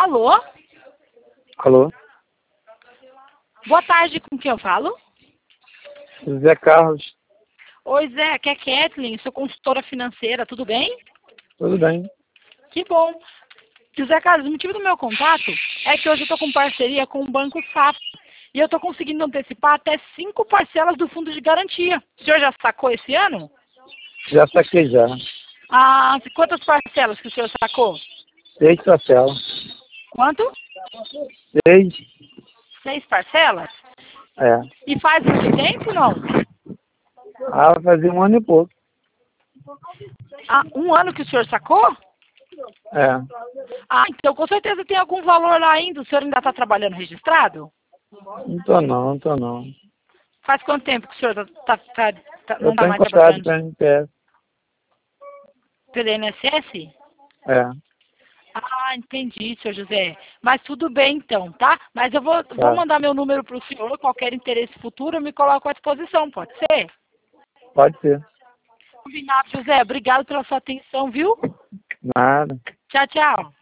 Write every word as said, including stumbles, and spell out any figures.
Alô? Alô? Boa tarde, com quem eu falo? José Carlos. Oi, Zé, aqui é Kathleen, sou consultora financeira, tudo bem? Tudo bem? Que bom. José Carlos, o motivo do meu contato é que hoje eu estou com parceria com o Banco Safra e eu estou conseguindo antecipar até cinco parcelas do fundo de garantia. O senhor já sacou esse ano? Já saquei já. Ah, quantas parcelas que o senhor sacou? Seis parcelas. Quanto? Seis? Seis parcelas? É. E faz muito tempo, não? Ah, vai fazer um ano e pouco. Ah, um ano que o senhor sacou? É. Ah, então com certeza tem algum valor lá ainda. O senhor ainda está trabalhando registrado? Não tô não, não tô não. Faz quanto tempo que o senhor tá, tá, tá, tá- não Eu tô está em mais contrato trabalhando com a M P S. pelo I N S S? É. Ah, entendi, senhor José. Mas tudo bem então, tá? Mas eu vou, vou Tá. mandar meu número para o senhor. Qualquer interesse futuro, eu me coloco à disposição, pode ser? Pode ser. Combinado, José. Obrigado pela sua atenção, viu? Nada. Tchau, tchau.